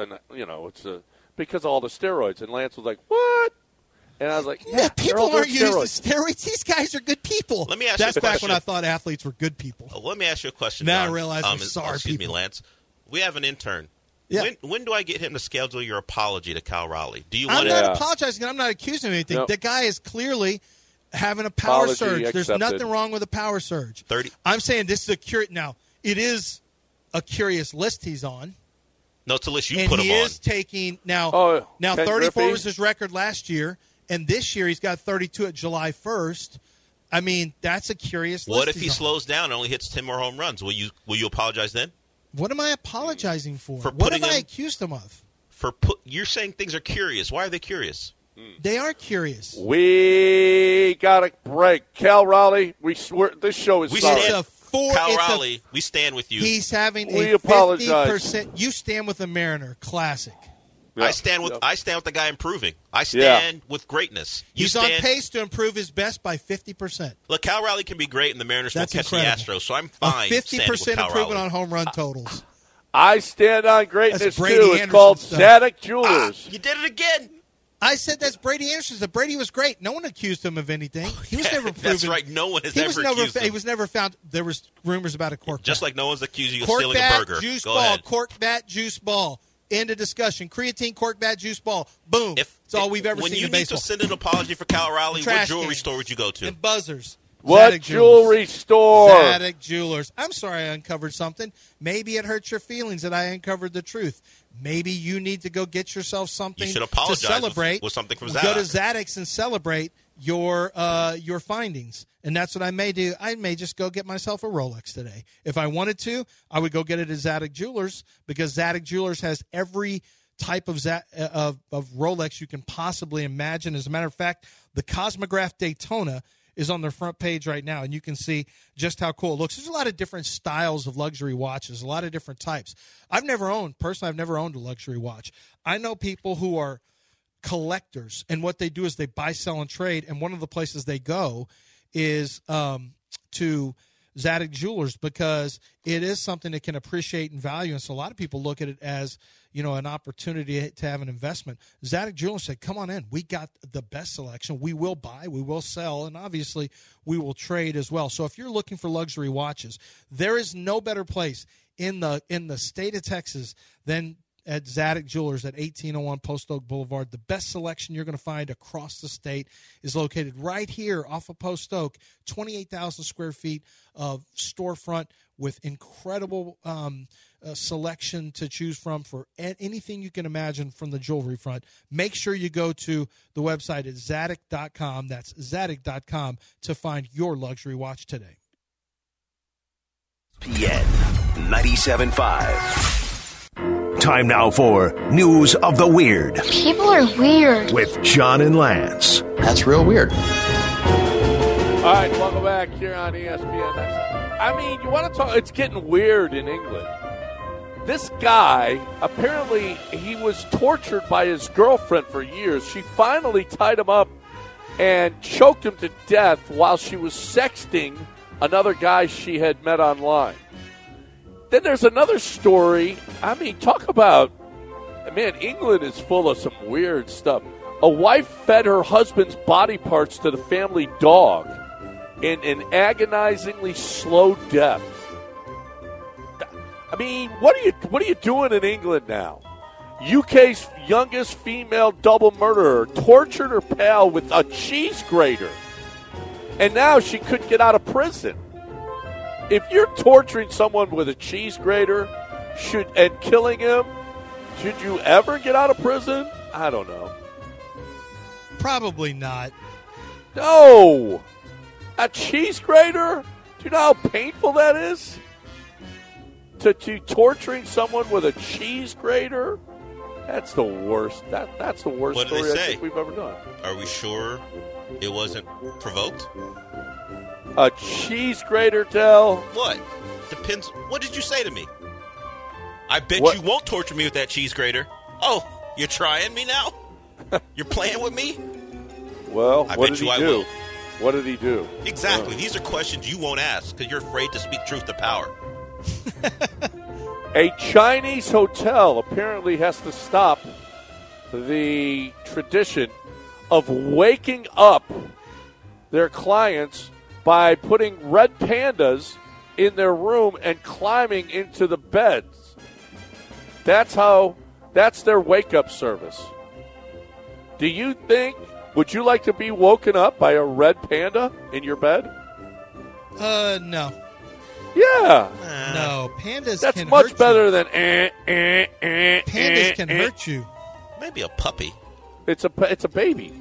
it's because of all the steroids. And Lance was like, what? And I was like, yeah, people aren't using steroids. These guys are good people. Let me ask you a question. That's back when I thought athletes were good people. Let me ask you a question. Now John. I realize we're sorry Excuse people. me, Lance. We have an intern. Yeah. When do I get him to schedule your apology to Cal Raleigh? Do you I'm want not apologizing. I'm not accusing him of anything. Nope. The guy is clearly having a power Apology surge. accepted. There's nothing wrong with a power surge. 30. I'm saying this is now, it is a curious list he's on. No, it's a list you and put him he on. is taking now. Ken 34 Griffey? was his record last year, and this year he's got 32 at July 1st. I mean, that's a curious list. What if he he's on. slows down and only hits 10 more home runs? Will you apologize then? What am I apologizing for? For What putting have I him- accused him of? You're saying things are curious. Why are they curious? They are curious. We got a break. Cal Raleigh, this show is sorry. Cal Raleigh, we stand with you. He's having We a apologize. 50%. You stand with the Mariner. Classic. Yeah. I stand with the guy improving. I stand with greatness. He's on pace to improve his best by 50%. Look, Cal Raleigh can be great, and the Mariners will That's catch incredible. the Astros, so I'm fine. A standing 50% with Cal improvement Raleigh. on home run totals. I stand on greatness, That's too. Brady It's Anderson called stuff. Zadok Jewelers. You did it again. I said that's Brady Anderson. That Brady was great. No one accused him of anything. He was never proven. That's right. No one has ever accused him. He was never found. There was rumors about a cork Just bat. like no one's accused you of Cork stealing bat, a burger. juice Go ball. ahead. Cork bat, juice ball. End of discussion. Creatine, cork bat, juice ball. Boom. That's all we've ever when seen you in need baseball. to send an apology for Cal Raleigh, what Trash jewelry cans. store would you go to? And buzzers. What Zadok jewelry Jewelers. store? Zadok Jewelers. I'm sorry I uncovered something. Maybe it hurts your feelings that I uncovered the truth. Maybe you need to go get yourself something You should to apologize celebrate. with something from Go Zadok. to Zadok's and celebrate your findings. And that's what I may do. I may just go get myself a Rolex today. If I wanted to, I would go get it at Zadok Jewelers because Zadok Jewelers has every type of Rolex you can possibly imagine. As a matter of fact, the Cosmograph Daytona is on their front page right now, and you can see just how cool it looks. There's a lot of different styles of luxury watches, a lot of different types. I've never owned a luxury watch. I know people who are collectors, and what they do is they buy, sell, and trade, and one of the places they go is to Zadok Jewelers because it is something that can appreciate in value, and so a lot of people look at it as an opportunity to have an investment. Zadok Jewelers said, come on in. We got the best selection. We will buy, we will sell, and obviously we will trade as well. So if you're looking for luxury watches, there is no better place in the state of Texas than at Zadok Jewelers at 1801 Post Oak Boulevard. The best selection you're going to find across the state is located right here off of Post Oak, 28,000 square feet of storefront with incredible selection to choose from for anything you can imagine from the jewelry front. Make sure you go to the website at Zadok.com. That's Zadok.com to find your luxury watch today. PN 97.5. Time now for News of the Weird. People are weird. With John and Lance. That's real weird. All right, welcome back here on ESPN. I mean, you want to talk, it's getting weird in England. This guy, apparently he was tortured by his girlfriend for years. She finally tied him up and choked him to death while she was sexting another guy she had met online. Then there's another story. I mean, talk about, man, England is full of some weird stuff. A wife fed her husband's body parts to the family dog in an agonizingly slow death. I mean, what are you doing in England now? UK's youngest female double murderer tortured her pal with a cheese grater, and now she couldn't get out of prison. If you're torturing someone with a cheese grater and killing him, should you ever get out of prison? I don't know. Probably not. No! A cheese grater? Do you know how painful that is? To torturing someone with a cheese grater? That's the worst. That's the worst What did story they I say? think we've ever done. Are we sure it wasn't provoked? A cheese grater, Del? What? Depends. What did you say to me? I bet What? you won't torture me with that cheese grater. Oh, you're trying me now? You're playing with me? Well, I what bet did you he I do? will. What did he do? Exactly. These are questions you won't ask because you're afraid to speak truth to power. A Chinese hotel apparently has to stop the tradition of waking up their clients by putting red pandas in their room and climbing into the beds. That's their wake-up service. Do you think, would you like to be woken up by a red panda in your bed? No. Yeah. No, pandas That's can much hurt better you. than Pandas can hurt you. Maybe a puppy. It's a baby.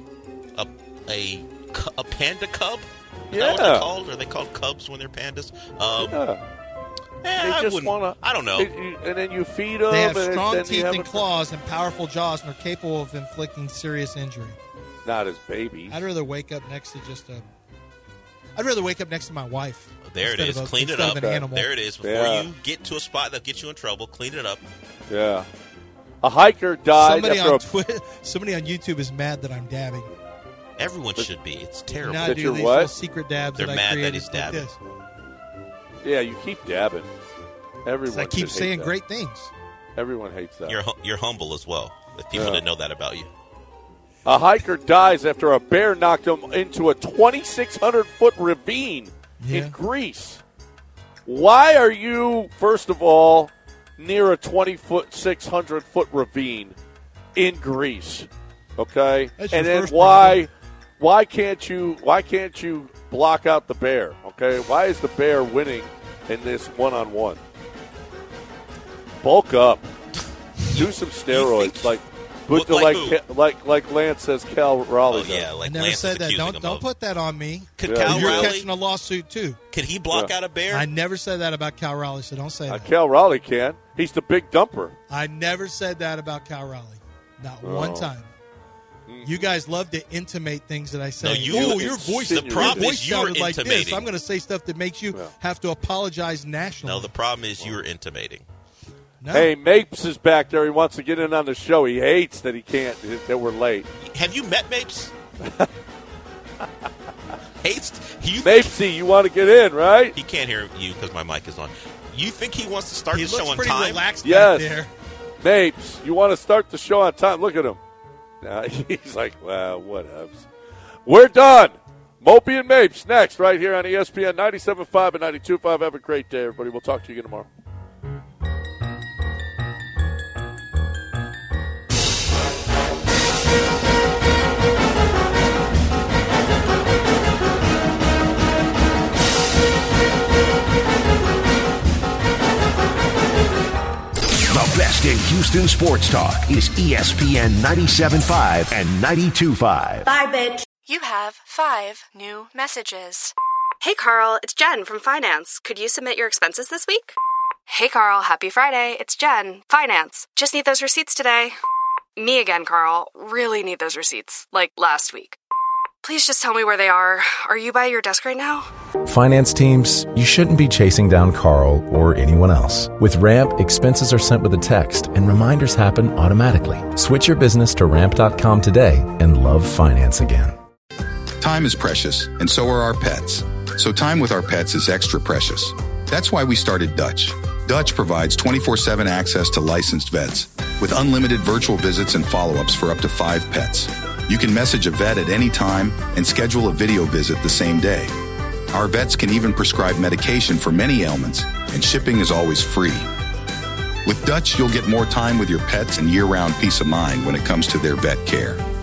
A panda cub? Is Yeah. that what they're called? Are they called cubs when they're pandas? Yeah. I just wouldn't- want to. I don't know. And then you feed them. They have and strong then you teeth have and claws and powerful jaws and are capable of inflicting serious injury. Not as babies. I'd rather wake up next to I'd rather wake up next to my wife. There it is. instead of Clean it instead up. of an animal. There it is. Before Yeah. you get to a spot that'll get you in trouble, clean it up. Yeah. A hiker died Somebody after on somebody on YouTube is mad that I'm dabbing. Everyone should be. It's terrible. Now I That do you're these what? little secret dabs They're that I mad that created he's like dabbing. this. Yeah, you keep dabbing. Everyone. I keep should hate saying that. great things. Everyone hates that. You're humble as well. If people Yeah. didn't know that about you. A hiker dies after a bear knocked him into a 2,600-foot ravine Yeah. in Greece. Why are you, first of all, near a 2,600-foot ravine in Greece? Okay, That's your and then first why can't you block out the bear? Okay, why is the bear winning in this one-on-one? Bulk up, do some steroids, like Lance says Cal Raleigh Oh, yeah, does. like I never Lance said is that. accusing him Don't of. put that on me. Could Yeah. Cal You're Raleigh, catching a lawsuit too. could he block out a bear? I never said that about Cal Raleigh, so don't say that. Cal Raleigh can. He's the big dumper. I never said that about Cal Raleigh. Not one time. You guys love to intimate things that I say. No, you- oh, your voice, the problem your is voice you're sounded like this. intimating. I'm going to say stuff that makes you have to apologize nationally. No, the problem is you were intimating. No. Hey, Mapes is back there. He wants to get in on the show. He hates that he can't, that we're late. Have you met Mapes? Hates? Mapesy, you want to get in, right? He can't hear you because my mic is on. You think he wants to start He the looks show on pretty time? relaxed Yes. back there. Mapes, you want to start the show on time? Look at him. Now, he's like, well, whatevs. We're done. Mopey and Mapes next right here on ESPN 97.5 and 92.5. Have a great day, everybody. We'll talk to you again tomorrow. Next in Houston Sports Talk is ESPN 97.5 and 92.5. Bye, bitch. You have 5 new messages. Hey, Carl, it's Jen from Finance. Could you submit your expenses this week? Hey, Carl, happy Friday. It's Jen, Finance. Just need those receipts today. Me again, Carl. Really need those receipts, like last week. Please just tell me where they are. Are you by your desk right now? Finance teams, you shouldn't be chasing down Carl or anyone else. With Ramp, expenses are sent with a text and reminders happen automatically. Switch your business to ramp.com today and love finance again. Time is precious, and so are our pets. So time with our pets is extra precious. That's why we started Dutch. Dutch provides 24/7 access to licensed vets with unlimited virtual visits and follow-ups for up to 5 pets. You can message a vet at any time and schedule a video visit the same day. Our vets can even prescribe medication for many ailments, and shipping is always free. With Dutch, you'll get more time with your pets and year-round peace of mind when it comes to their vet care.